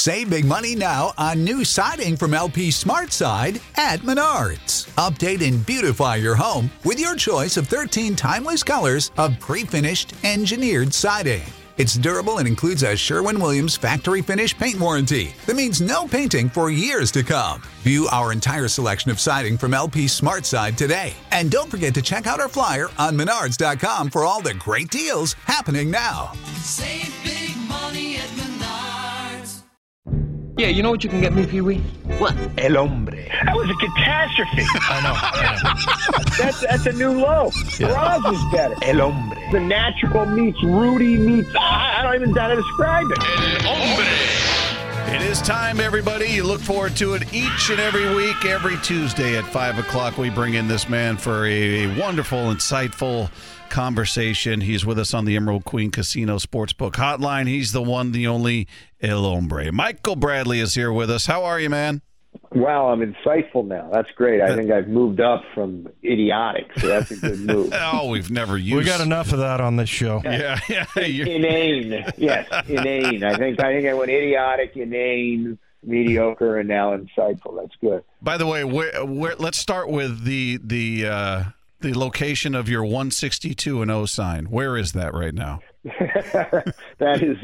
Save big money now on new siding from LP SmartSide at Menards. Update and beautify your home with your choice of 13 timeless colors of pre-finished engineered siding. It's durable and includes a Sherwin-Williams factory finish paint warranty that means no painting for years to come. View our entire selection of siding from LP SmartSide today. And don't forget to check out our flyer on Menards.com for all the great deals happening now. Save big money at Menards. Yeah, you know what you can get me, Pee-wee? What? El hombre. That was a catastrophe. I know. That's a new low. Roz is better. El hombre. The natural meets Rudy meets. I don't even know how to describe it. El hombre. It is time, everybody. You look forward to it each and every week. Every Tuesday at 5 o'clock, we bring in this man for a wonderful, insightful conversation. He's with us on the Emerald Queen Casino Sportsbook Hotline. He's the one, the only El Hombre. Michael Bradley is here with us. How are you, man? Wow, I'm insightful now. That's great. I think I've moved up from idiotic, so that's a good move. Oh, we've never used. We got enough of that on this show. Yeah. Inane. Yes, inane. I think I went idiotic, inane, mediocre, and now insightful. That's good. By the way, let's start with the location of your 162-0 sign. Where is that right now? that is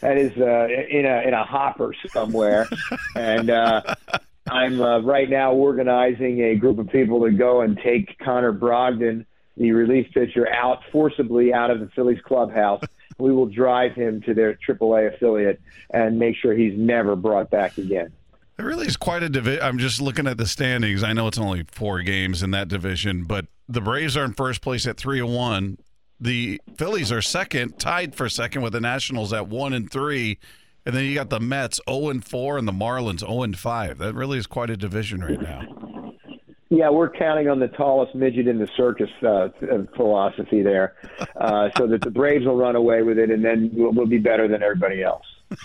in a hopper somewhere, and I'm right now organizing a group of people to go and take Connor Brogdon, the relief pitcher, forcibly out of the Phillies clubhouse. We will drive him to their AAA affiliate and make sure he's never brought back again. It really is quite a division. I'm just looking at the standings. I know it's only 4 games in that division, but the Braves are in first place at 3-1. The Phillies are second, tied for second with the Nationals at 1-3. And then you got the Mets 0-4 and the Marlins 0-5. That really is quite a division right now. Yeah, we're counting on the tallest midget in the circus philosophy there, so that the Braves will run away with it, and then we'll be better than everybody else.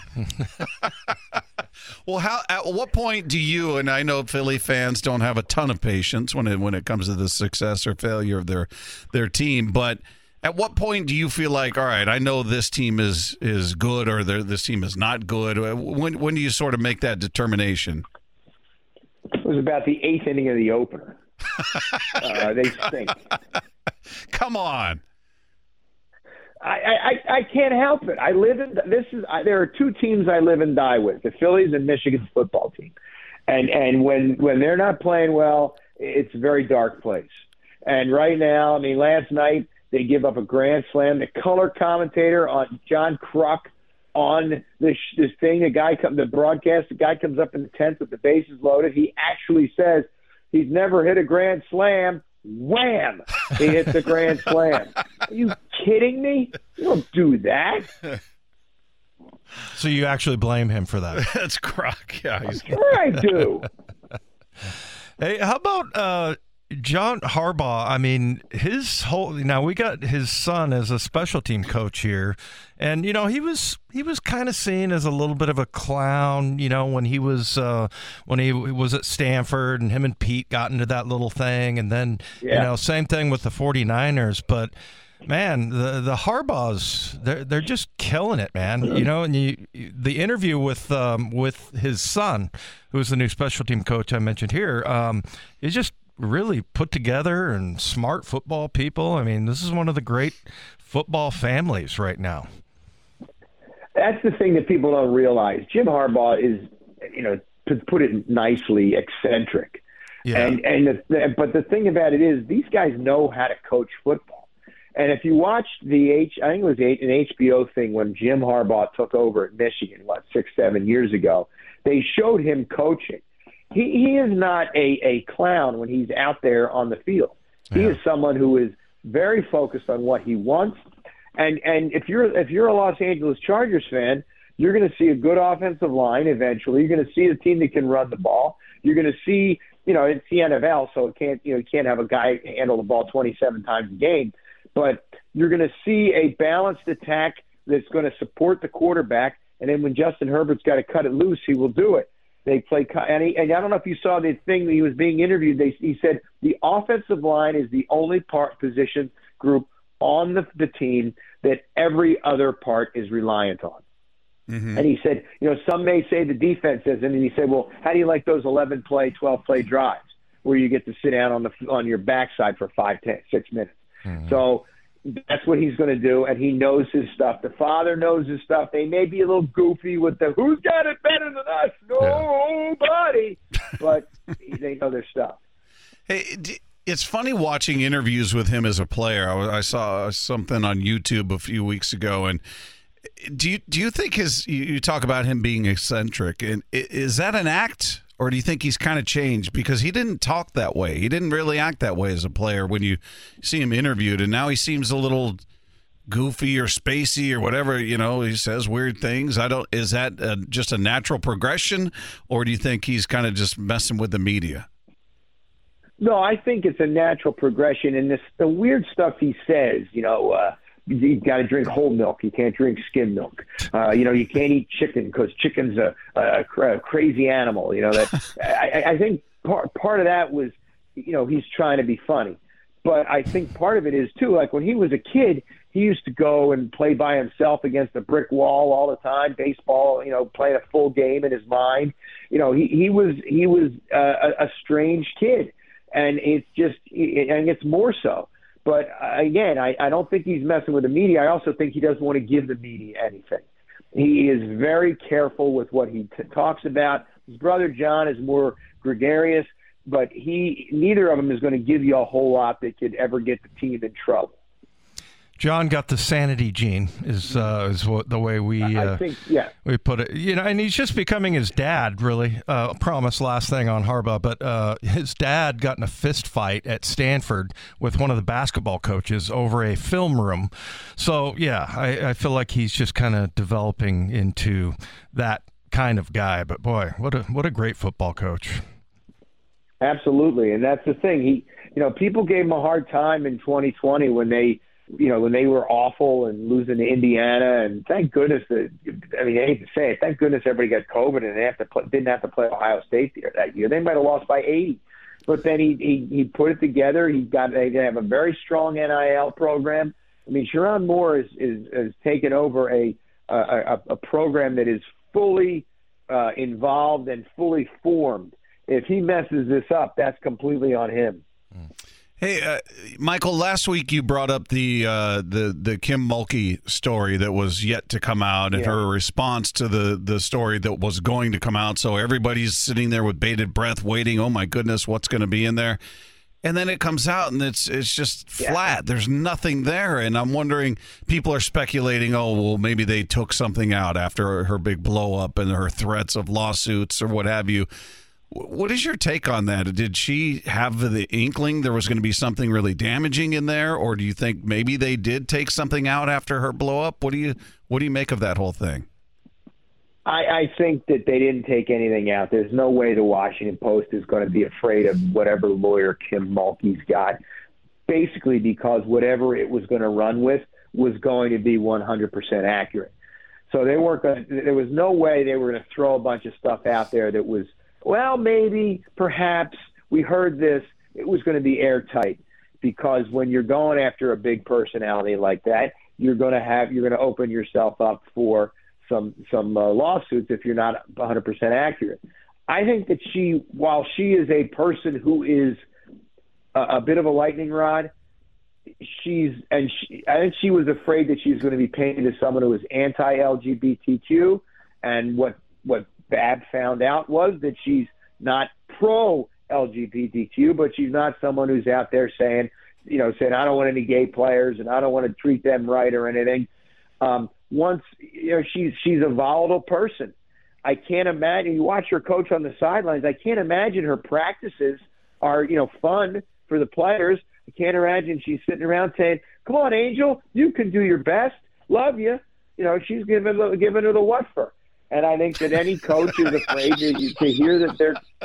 Well, at what point do you, and I know Philly fans don't have a ton of patience when it comes to the success or failure of their team, but at what point do you feel like, all right, I know this team is good or this team is not good? When do you sort of make that determination? It was about the 8th inning of the opener. They stink. Come on. I can't help it. There are 2 teams I live and die with: the Phillies and Michigan's football team. And when they're not playing well, it's a very dark place. And right now, I mean, last night they give up a grand slam. The color commentator on John Kruk on this thing, the broadcast, the guy comes up in the 10th with the bases loaded. He actually says he's never hit a grand slam. Wham! He hits a grand slam. Are you kidding me? You don't do that. So you actually blame him for that? That's Kruk. Yeah, Sure I do. Hey, how about John Harbaugh? I mean, now we got his son as a special team coach here, and he was kind of seen as a little bit of a clown, when he was at Stanford, and him and Pete got into that little thing, and then same thing with the 49ers, but man, the Harbaughs, they're just killing it, man. And the interview with his son, who's the new special team coach I mentioned here, is just really put together and smart football people. I mean, this is one of the great football families right now. That's the thing that people don't realize. Jim Harbaugh is, to put it nicely, eccentric. Yeah. But the thing about it is, these guys know how to coach football. And if you watched I think it was an HBO thing when Jim Harbaugh took over at Michigan, 6-7 years ago, they showed him coaching. He is not a clown when he's out there on the field. Yeah. He is someone who is very focused on what he wants. And if you're a Los Angeles Chargers fan, you're going to see a good offensive line eventually. You're going to see a team that can run the ball. You're going to see, it's the NFL, so you can't have a guy handle the ball 27 times a game. But you're going to see a balanced attack that's going to support the quarterback. And then when Justin Herbert's got to cut it loose, he will do it. They play, and I don't know if you saw the thing that he was being interviewed. He said the offensive line is the only position group on the team that every other part is reliant on. And he said, some may say the defense isn't. And he said, well, how do you like those 11-play, 12-play drives where you get to sit down on your backside for 5, 10, 6 minutes? So that's what he's going to do, and he knows his stuff. The father knows his stuff. They may be a little goofy with the who's got it better than us? Nobody. But they know their stuff. Hey, it's funny watching interviews with him as a player. I saw something on YouTube a few weeks ago, and do you think you talk about him being eccentric, and is that an act, or do you think he's kind of changed? Because he didn't talk that way. He didn't really act that way as a player when you see him interviewed, and now he seems a little goofy or spacey or whatever. He says weird things. Is that just a natural progression, or do you think he's kind of just messing with the media? No, I think it's a natural progression. And the weird stuff he says, you got to drink whole milk. You can't drink skim milk. You can't eat chicken because chicken's a crazy animal. I think part of that was, he's trying to be funny. But I think part of it is, too, like when he was a kid, he used to go and play by himself against a brick wall all the time, baseball, playing a full game in his mind. He was a strange kid. And it's more so. But again, I don't think he's messing with the media. I also think he doesn't want to give the media anything. He is very careful with what he talks about. His brother John is more gregarious, but neither of them is going to give you a whole lot that could ever get the team in trouble. John got the sanity gene is what the way we we put it. And he's just becoming his dad, really. Promise last thing on Harbaugh, but his dad got in a fist fight at Stanford with one of the basketball coaches over a film room. So I feel like he's just kind of developing into that kind of guy. But boy, what a great football coach. Absolutely, and that's the thing. People gave him a hard time in 2020 when they were awful and losing to Indiana, and thank goodness I hate to say it, thank goodness everybody got COVID and they didn't have to play Ohio State that year. They might have lost by 80, but then he put it together. They have a very strong NIL program. Sherrone Moore is taken over a program that is fully involved and fully formed. If he messes this up, that's completely on him. Hey, Michael, last week you brought up the Kim Mulkey story that was yet to come out and her response to the story that was going to come out. So everybody's sitting there with bated breath waiting, oh, my goodness, what's going to be in there? And then it comes out and it's just flat. There's nothing there. And I'm wondering, people are speculating, oh, well, maybe they took something out after her big blow up and her threats of lawsuits or what have you. What is your take on that? Did she have the inkling there was going to be something really damaging in there, or do you think maybe they did take something out after her blow up? What do you make of that whole thing? I think that they didn't take anything out. There's no way the Washington Post is going to be afraid of whatever lawyer Kim Mulkey's got, basically because whatever it was going to run with was going to be 100% accurate. So there was no way they were going to throw a bunch of stuff out there that was, well, maybe, perhaps, we heard this, it was going to be airtight, because when you're going after a big personality like that, you're going to open yourself up for some lawsuits if you're not 100% accurate. I think that while she is a person who is a bit of a lightning rod, I think she was afraid that she's going to be painted as someone who was anti-LGBTQ, and what Bab found out was that she's not pro-LGBTQ, but she's not someone who's out there saying I don't want any gay players and I don't want to treat them right or anything. She's a volatile person. I can't imagine. You watch her coach on the sidelines. I can't imagine her practices are fun for the players. I can't imagine she's sitting around saying, "Come on, Angel, you can do your best. Love you." She's giving her the what for. And I think that any coach is afraid to hear that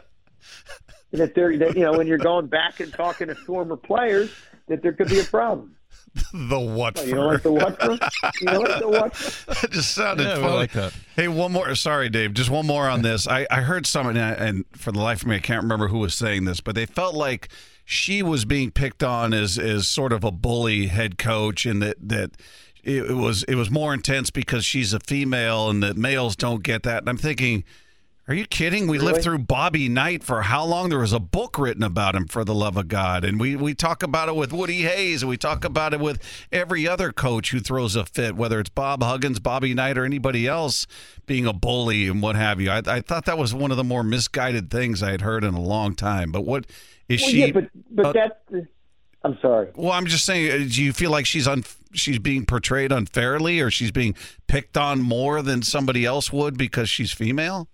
they're when you're going back and talking to former players, that there could be a problem. The what for? You don't like the what for? You don't like the what for? That just sounded funny. I like that. Hey, one more. Sorry, Dave. Just one more on this. I heard someone, and for the life of me, I can't remember who was saying this, but they felt like she was being picked on as sort of a bully head coach, and that it was more intense because she's a female and the males don't get that. And I'm thinking, are you kidding? We lived through Bobby Knight for how long? There was a book written about him, for the love of God. And we talk about it with Woody Hayes, and we talk about it with every other coach who throws a fit, whether it's Bob Huggins, Bobby Knight, or anybody else being a bully and what have you. I thought that was one of the more misguided things I had heard in a long time. But what is she? Yeah, but that's. I'm sorry. Well, I'm just saying, do you feel like she's being portrayed unfairly, or she's being picked on more than somebody else would because she's female?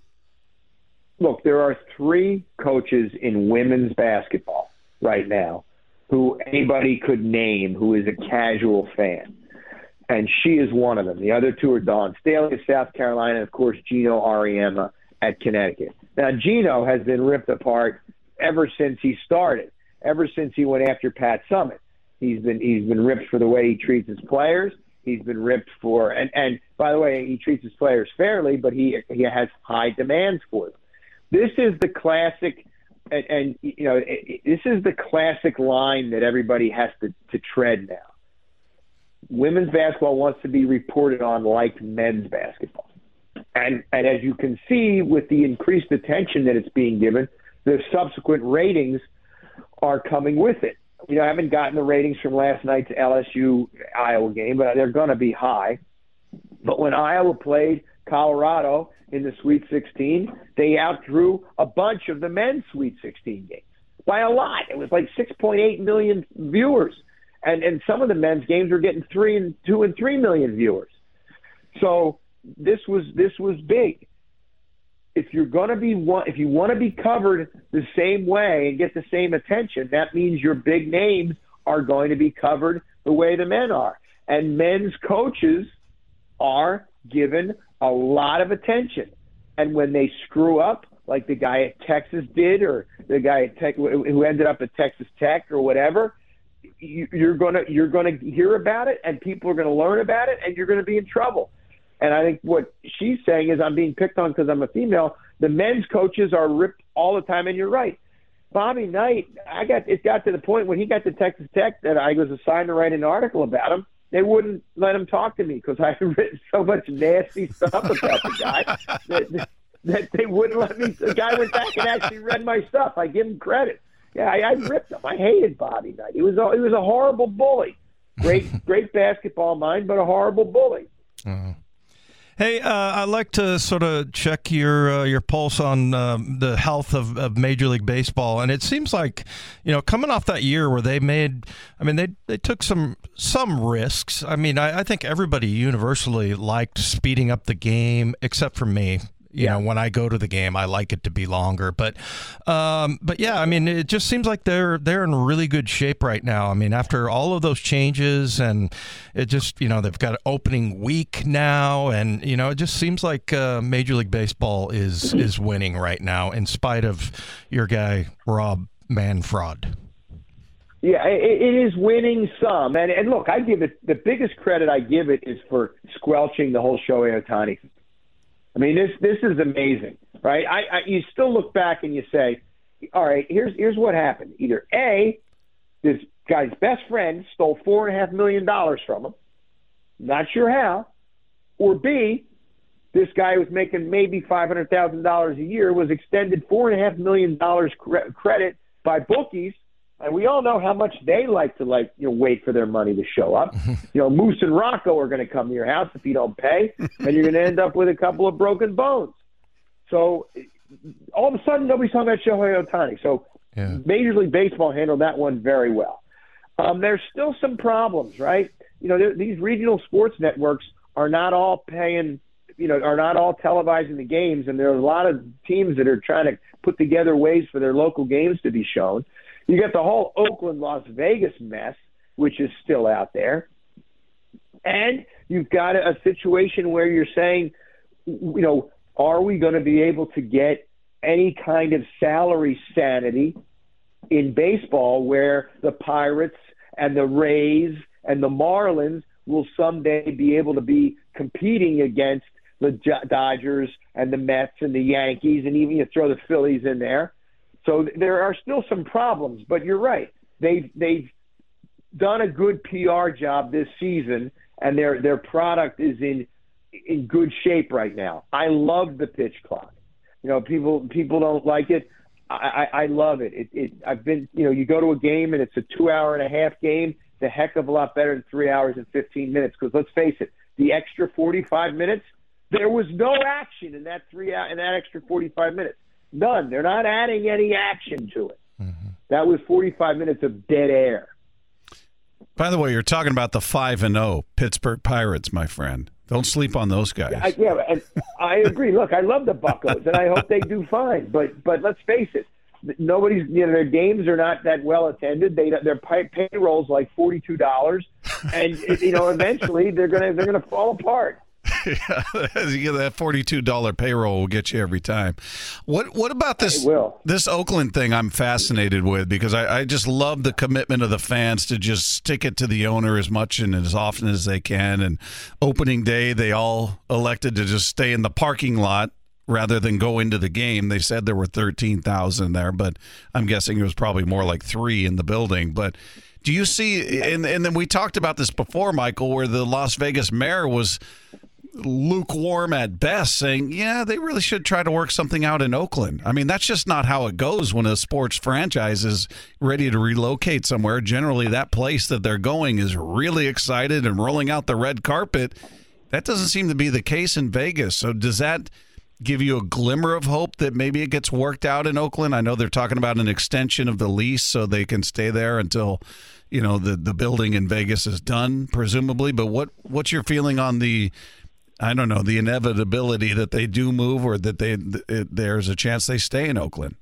Look, there are 3 coaches in women's basketball right now who anybody could name who is a casual fan, and she is one of them. The other 2 are Dawn Staley of South Carolina, and, of course, Gino Auriemma at Connecticut. Now, Gino has been ripped apart ever since he started, ever since he went after Pat Summitt. He's been ripped for the way he treats his players. He's been ripped for, and by the way, he treats his players fairly, but he has high demands for them. This is the classic, and you know, this is the classic line that everybody has to tread now. Women's basketball wants to be reported on like men's basketball, and as you can see with the increased attention that it's being given, the subsequent ratings are coming with it. You know, I haven't gotten the ratings from last night's LSU-Iowa game, but they're going to be high. But when Iowa played Colorado in the Sweet 16, they outdrew a bunch of the men's Sweet 16 games by a lot. It was like 6.8 million viewers, and some of the men's games were getting 2 and 3 million viewers. So this was big. If you want to be covered the same way and get the same attention, that means your big names are going to be covered the way the men are, and men's coaches are given a lot of attention. And when they screw up, like the guy at Texas did, or the guy at Tech who ended up at Texas Tech or whatever, you're gonna hear about it, and people are gonna learn about it, and you're gonna be in trouble. And I think what she's saying is, I'm being picked on because I'm a female. The men's coaches are ripped all the time, and you're right. Bobby Knight, it got to the point when he got to Texas Tech that I was assigned to write an article about him. They wouldn't let him talk to me because I had written so much nasty stuff about the guy that they wouldn't let me. The guy went back and actually read my stuff. I give him credit. Yeah, I ripped him. I hated Bobby Knight. He was a horrible bully. Great basketball mind, but a horrible bully. Hey, I'd like to sort of check your pulse on the health of Major League Baseball, and it seems like, you know, coming off that year where they took some risks. I mean, I think everybody universally liked speeding up the game, except for me. You know, when I go to the game, I like it to be longer. But yeah, I mean, it just seems like they're in really good shape right now. I mean, after all of those changes, and it just, you know, they've got opening week now, and you know, it just seems like Major League Baseball is winning right now, in spite of your guy Rob Manfred. Yeah, it is winning some, and look, I give it the biggest credit I give it is for squelching the whole Shohei Ohtani. I mean, this is amazing, right? You still look back and you say, all right, here's what happened. Either A, this guy's best friend stole $4.5 million from him, not sure how, or B, this guy was making maybe $500,000 a year was extended $4.5 million credit by bookies. And we all know how much they like to wait for their money to show up. You know, Moose and Rocco are going to come to your house if you don't pay, and you're going to end up with a couple of broken bones. So all of a sudden, nobody's talking about Shohei Ohtani. So Major League Baseball handled that one very well. There's still some problems, right? You know, these regional sports networks are not all paying, are not all televising the games, and there are a lot of teams that are trying to put together ways for their local games to be shown. You got the whole Oakland-Las Vegas mess, which is still out there. And you've got a situation where you're saying, are we going to be able to get any kind of salary sanity in baseball where the Pirates and the Rays and the Marlins will someday be able to be competing against the Dodgers and the Mets and the Yankees, and even you throw the Phillies in there. So there are still some problems, but you're right. They've done a good PR job this season and their product is in good shape right now. I love the pitch clock. People don't like it. I love it. I've been, you go to a game and it's a 2.5-hour game. It's a heck of a lot better than 3 hours and 15 minutes. Because let's face it, the extra 45 minutes, there was no action in that extra 45 minutes. None. They're not adding any action to it. Mm-hmm. That was 45 minutes of dead air. By the way, you're talking about the 5-0 Pittsburgh Pirates, my friend. Don't sleep on those guys. And I agree. Look, I love the Buccos, and I hope they do fine. But let's face it, nobody's. Their games are not that well attended. Their payroll's like $42, and eventually they're gonna fall apart. Yeah, that $42 payroll will get you every time. What about this Oakland thing? I'm fascinated with, because I just love the commitment of the fans to just stick it to the owner as much and as often as they can. And opening day, they all elected to just stay in the parking lot rather than go into the game. They said there were 13,000 there, but I'm guessing it was probably more like 3 in the building. But do you see? And then we talked about this before, Michael, where the Las Vegas mayor was lukewarm at best, saying, yeah, they really should try to work something out in Oakland. I mean, that's just not how it goes when a sports franchise is ready to relocate somewhere. Generally, that place that they're going is really excited and rolling out the red carpet. That doesn't seem to be the case in Vegas. So does that give you a glimmer of hope that maybe it gets worked out in Oakland? I know they're talking about an extension of the lease so they can stay there until, the building in Vegas is done, presumably. But what's your feeling on the inevitability that they do move, or that there's a chance they stay in Oakland?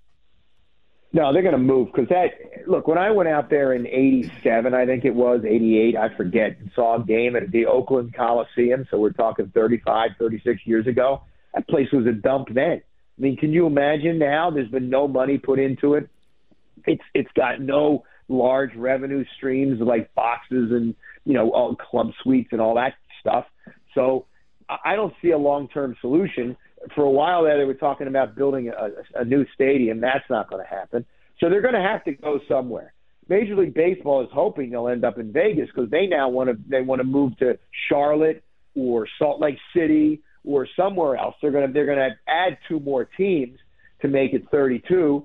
No, they're going to move, because look, when I went out there in 87, I think it was 88, I forget, and saw a game at the Oakland Coliseum, so we're talking 35, 36 years ago, that place was a dump then. I mean, can you imagine now? There's been no money put into it. It's got no large revenue streams like boxes and, all club suites and all that stuff. So I don't see a long-term solution. For a while there, they were talking about building a new stadium. That's not going to happen. So they're going to have to go somewhere. Major League Baseball is hoping they'll end up in Vegas, because they now want to move to Charlotte or Salt Lake City or somewhere else. They're going to add 2 more teams to make it 32.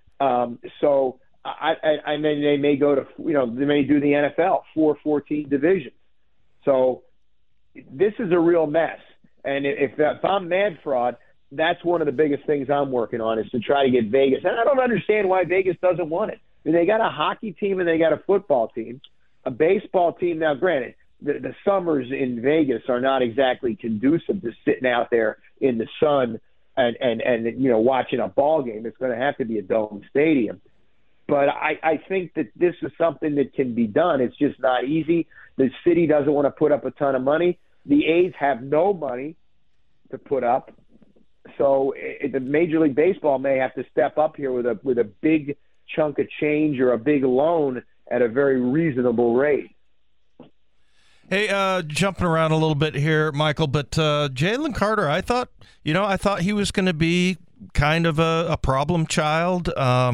So I mean, they may go to they may do the NFL 4-14 divisions. So this is a real mess. And if I'm Mad Fraud, that's one of the biggest things I'm working on, is to try to get Vegas. And I don't understand why Vegas doesn't want it. I mean, they got a hockey team and they got a football team, a baseball team. Now, granted, the summers in Vegas are not exactly conducive to sitting out there in the sun and watching a ball game. It's going to have to be a dome stadium. But I think that this is something that can be done. It's just not easy. The city doesn't want to put up a ton of money. The A's have no money to put up. So the Major League Baseball may have to step up here with a big chunk of change or a big loan at a very reasonable rate. Hey, jumping around a little bit here, Michael, but Jalen Carter, I thought he was going to be kind of a problem child.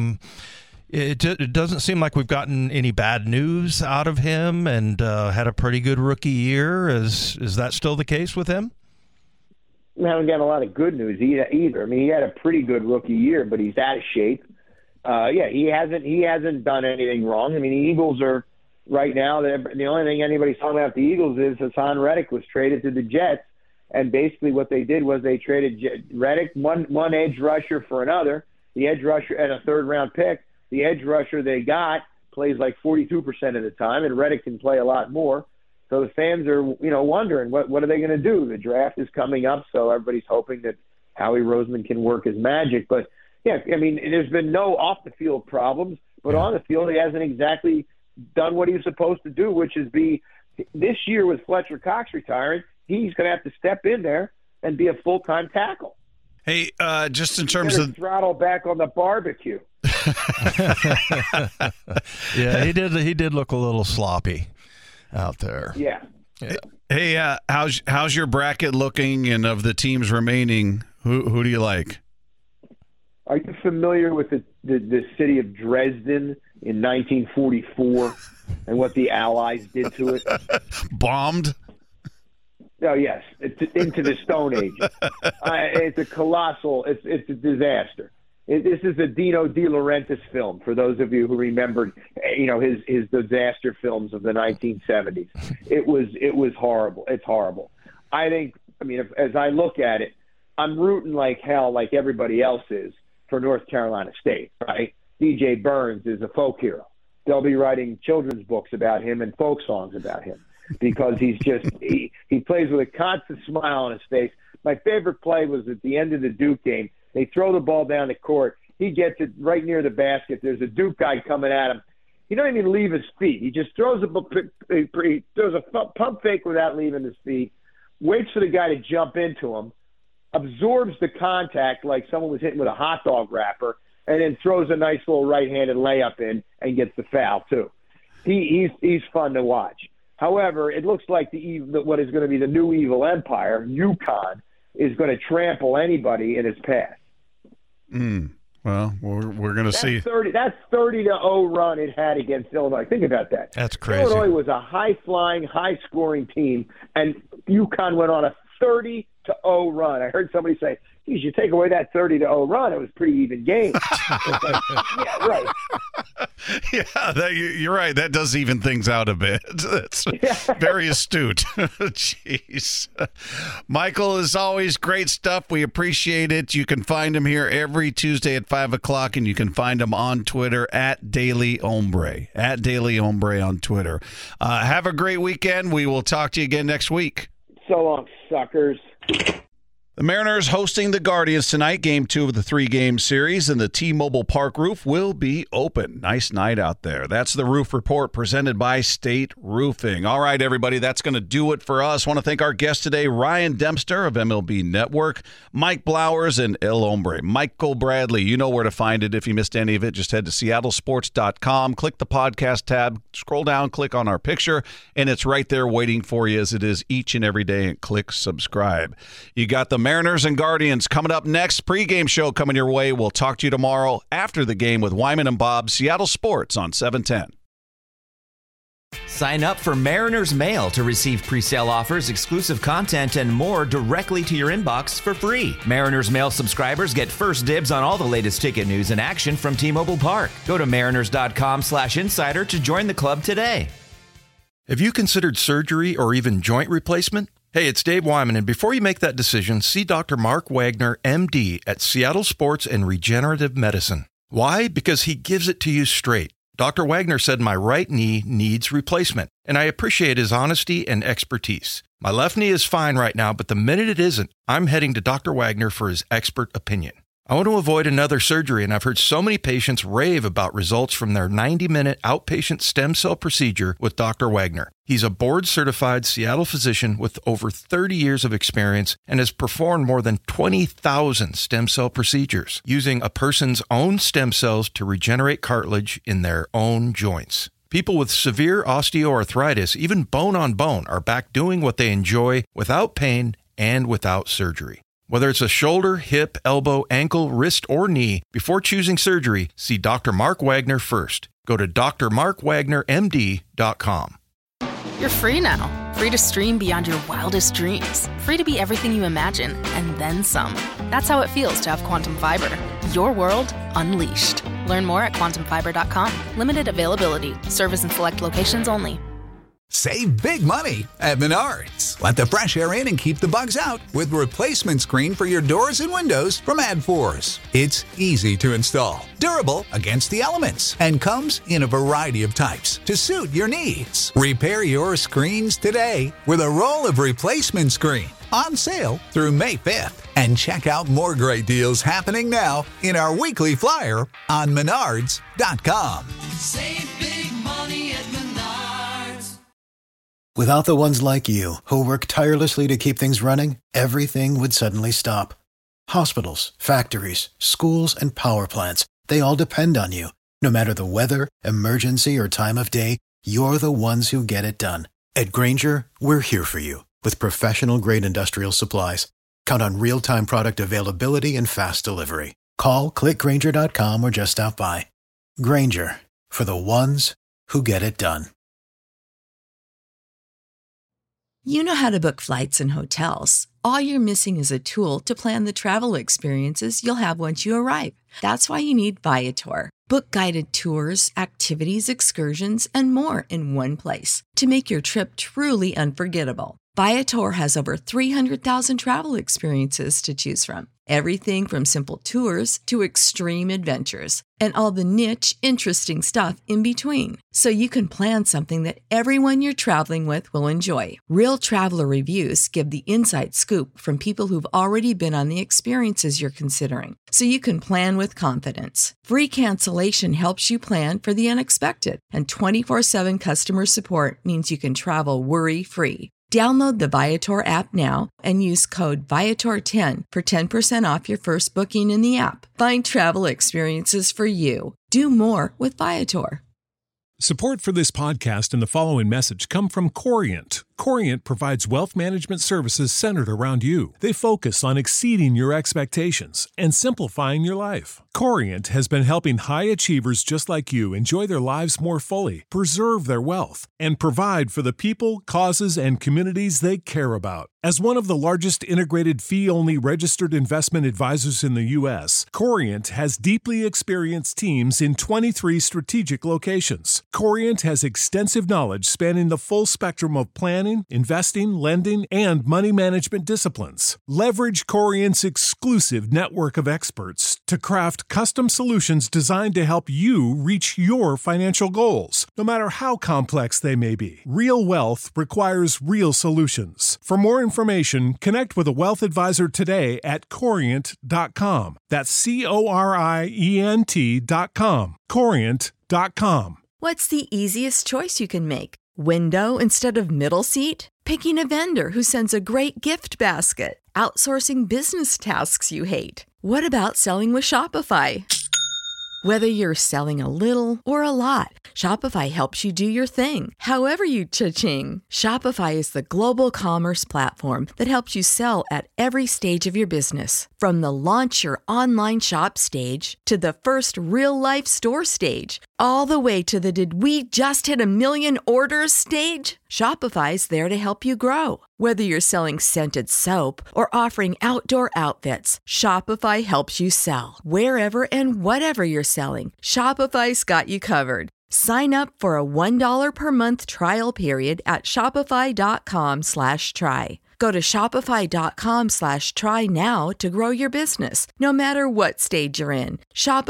It doesn't seem like we've gotten any bad news out of him, and had a pretty good rookie year. Is that still the case with him? We haven't got a lot of good news either. I mean, he had a pretty good rookie year, but he's out of shape. He hasn't done anything wrong. I mean, the Eagles are right now. The only thing anybody's talking about the Eagles is Hassan Reddick was traded to the Jets, and basically what they did was they traded Reddick, one edge rusher for another, the edge rusher and a third-round pick. The edge rusher they got plays like 42% of the time, and Reddick can play a lot more. So the fans are, wondering what are they going to do? The draft is coming up, so everybody's hoping that Howie Roseman can work his magic. But yeah, I mean, there's been no off-the-field problems, but on the field he hasn't exactly done what he was supposed to do, which is this year with Fletcher Cox retiring, he's going to have to step in there and be a full-time tackle. Hey, just in terms of throttle back on the barbecue. Yeah, he did look a little sloppy out there. Yeah. Hey, how's your bracket looking? And of the teams remaining, who do you like? Are you familiar with the city of Dresden in 1944 and what the Allies did to it? Bombed? Oh, yes. It's into the Stone Age. It's a colossal – it's a disaster. This is a Dino De Laurentiis film, for those of you who remembered, his disaster films of the 1970s. It was horrible. It's horrible. As I look at it, I'm rooting like hell, like everybody else is, for North Carolina State, right? DJ Burns is a folk hero. They'll be writing children's books about him and folk songs about him because he plays with a constant smile on his face. My favorite play was at the end of the Duke game. They throw the ball down the court. He gets it right near the basket. There's a Duke guy coming at him. He doesn't even leave his feet. He just throws a pump fake without leaving his feet, waits for the guy to jump into him, absorbs the contact like someone was hitting with a hot dog wrapper, and then throws a nice little right-handed layup in and gets the foul too. He's fun to watch. However, it looks like what is going to be the new evil empire, UConn, is going to trample anybody in his path. Well, we're going to see. That's 30-0 run it had against Illinois. Think about that. That's crazy. Illinois was a high-flying, high-scoring team, and UConn went on a 30-0 run. I heard somebody say, geez, you take away that 30-0 run, it was a pretty even game. Yeah, right. Yeah, you're right. That does even things out a bit. That's very astute. Jeez. Michael, as always, great stuff. We appreciate it. You can find him here every Tuesday at 5 o'clock, and you can find him on Twitter at Daily Hombre. At Daily Hombre on Twitter. Have a great weekend. We will talk to you again next week. So long, suckers. The Mariners hosting the Guardians tonight, Game 2 of the 3-game series, and the T-Mobile Park roof will be open. Nice night out there. That's the Roof Report presented by State Roofing. All right, everybody, that's going to do it for us. I want to thank our guest today, Ryan Dempster of MLB Network, Mike Blowers, and El Hombre. Michael Bradley, you know where to find it. If you missed any of it, just head to seattlesports.com, click the podcast tab, scroll down, click on our picture, and it's right there waiting for you as it is each and every day, and click subscribe. You got the Mariners and Guardians coming up next. Pre-game show coming your way. We'll talk to you tomorrow after the game with Wyman and Bob, Seattle Sports on 710. Sign up for Mariners Mail to receive pre-sale offers, exclusive content, and more directly to your inbox for free. Mariners Mail subscribers get first dibs on all the latest ticket news and action from T-Mobile Park. Go to mariners.com/insider to join the club today. Have you considered surgery or even joint replacement? Hey, it's Dave Wyman, and before you make that decision, see Dr. Mark Wagner, MD, at Seattle Sports and Regenerative Medicine. Why? Because he gives it to you straight. Dr. Wagner said my right knee needs replacement, and I appreciate his honesty and expertise. My left knee is fine right now, but the minute it isn't, I'm heading to Dr. Wagner for his expert opinion. I want to avoid another surgery, and I've heard so many patients rave about results from their 90-minute outpatient stem cell procedure with Dr. Wagner. He's a board-certified Seattle physician with over 30 years of experience and has performed more than 20,000 stem cell procedures using a person's own stem cells to regenerate cartilage in their own joints. People with severe osteoarthritis, even bone on bone, are back doing what they enjoy without pain and without surgery. Whether it's a shoulder, hip, elbow, ankle, wrist, or knee, before choosing surgery, see Dr. Mark Wagner first. Go to drmarkwagnermd.com. You're free now. Free to stream beyond your wildest dreams. Free to be everything you imagine, and then some. That's how it feels to have Quantum Fiber. Your world unleashed. Learn more at quantumfiber.com. Limited availability. Service in select locations only. Save big money at Menards. Let the fresh air in and keep the bugs out with replacement screen for your doors and windows from AdForce. It's easy to install, durable against the elements, and comes in a variety of types to suit your needs. Repair your screens today with a roll of replacement screen on sale through May 5th. And check out more great deals happening now in our weekly flyer on Menards.com. Save big money at Menards. Without the ones like you, who work tirelessly to keep things running, everything would suddenly stop. Hospitals, factories, schools, and power plants, they all depend on you. No matter the weather, emergency, or time of day, you're the ones who get it done. At Grainger, we're here for you with professional-grade industrial supplies. Count on real-time product availability and fast delivery. Call, click Grainger.com, or just stop by. Grainger, for the ones who get it done. You know how to book flights and hotels. All you're missing is a tool to plan the travel experiences you'll have once you arrive. That's why you need Viator. Book guided tours, activities, excursions, and more in one place to make your trip truly unforgettable. Viator has over 300,000 travel experiences to choose from. Everything from simple tours to extreme adventures and all the niche, interesting stuff in between. So you can plan something that everyone you're traveling with will enjoy. Real traveler reviews give the inside scoop from people who've already been on the experiences you're considering. So you can plan with confidence. Free cancellation helps you plan for the unexpected. And 24/7 customer support means you can travel worry-free. Download the Viator app now and use code Viator10 for 10% off your first booking in the app. Find travel experiences for you. Do more with Viator. Support for this podcast and the following message come from Corient. Corient provides wealth management services centered around you. They focus on exceeding your expectations and simplifying your life. Corient has been helping high achievers just like you enjoy their lives more fully, preserve their wealth, and provide for the people, causes, and communities they care about. As one of the largest integrated fee-only registered investment advisors in the U.S., Corient has deeply experienced teams in 23 strategic locations. Corient has extensive knowledge spanning the full spectrum of planning, investing, lending, and money management disciplines. Leverage Corient's exclusive network of experts to craft custom solutions designed to help you reach your financial goals, no matter how complex they may be. Real wealth requires real solutions. For more information, connect with a wealth advisor today at Corient.com. That's Corient.com. Corient.com. What's the easiest choice you can make? Window instead of middle seat? Picking a vendor who sends a great gift basket? Outsourcing business tasks you hate? What about selling with Shopify? Whether you're selling a little or a lot, Shopify helps you do your thing, however you cha-ching. Shopify is the global commerce platform that helps you sell at every stage of your business. From the launch your online shop stage to the first real-life store stage, all the way to the did we just hit 1 million orders stage. Shopify's there to help you grow. Whether you're selling scented soap or offering outdoor outfits, Shopify helps you sell. Wherever and whatever you're selling, Shopify's got you covered. Sign up for a $1 per month trial period at shopify.com/try. Go to shopify.com/try now to grow your business, no matter what stage you're in.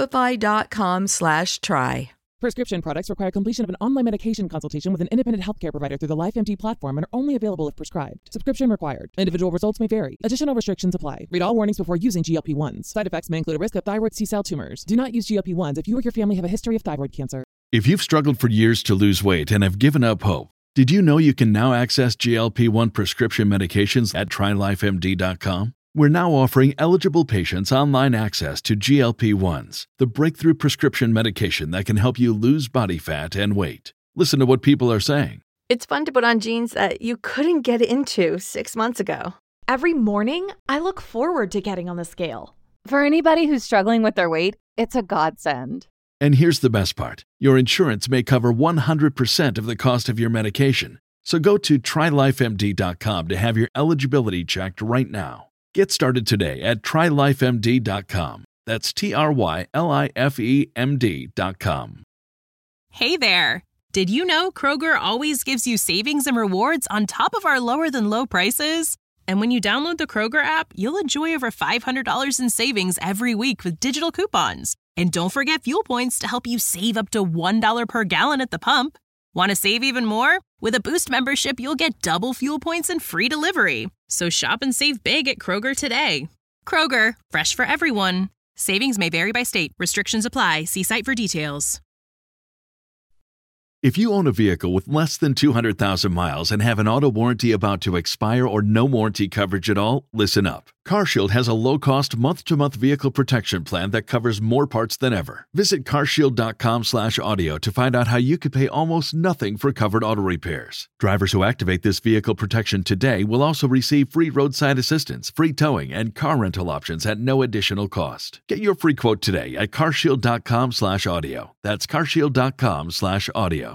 Shopify.com/try. Prescription products require completion of an online medication consultation with an independent healthcare provider through the LifeMD platform and are only available if prescribed. Subscription required. Individual results may vary. Additional restrictions apply. Read all warnings before using GLP-1s. Side effects may include a risk of thyroid C-cell tumors. Do not use GLP-1s if you or your family have a history of thyroid cancer. If you've struggled for years to lose weight and have given up hope, did you know you can now access GLP-1 prescription medications at TryLifeMD.com? We're now offering eligible patients online access to GLP-1s, the breakthrough prescription medication that can help you lose body fat and weight. Listen to what people are saying. It's fun to put on jeans that you couldn't get into 6 months ago. Every morning, I look forward to getting on the scale. For anybody who's struggling with their weight, it's a godsend. And here's the best part. Your insurance may cover 100% of the cost of your medication. So go to TryLifeMD.com to have your eligibility checked right now. Get started today at TryLifeMD.com. That's TryLifeMD.com. Hey there! Did you know Kroger always gives you savings and rewards on top of our lower-than-low prices? And when you download the Kroger app, you'll enjoy over $500 in savings every week with digital coupons. And don't forget fuel points to help you save up to $1 per gallon at the pump. Want to save even more? With a Boost membership, you'll get double fuel points and free delivery. So shop and save big at Kroger today. Kroger, fresh for everyone. Savings may vary by state. Restrictions apply. See site for details. If you own a vehicle with less than 200,000 miles and have an auto warranty about to expire or no warranty coverage at all, listen up. CarShield has a low-cost month-to-month vehicle protection plan that covers more parts than ever. Visit carshield.com/audio to find out how you could pay almost nothing for covered auto repairs. Drivers who activate this vehicle protection today will also receive free roadside assistance, free towing, and car rental options at no additional cost. Get your free quote today at carshield.com/audio. That's carshield.com/audio.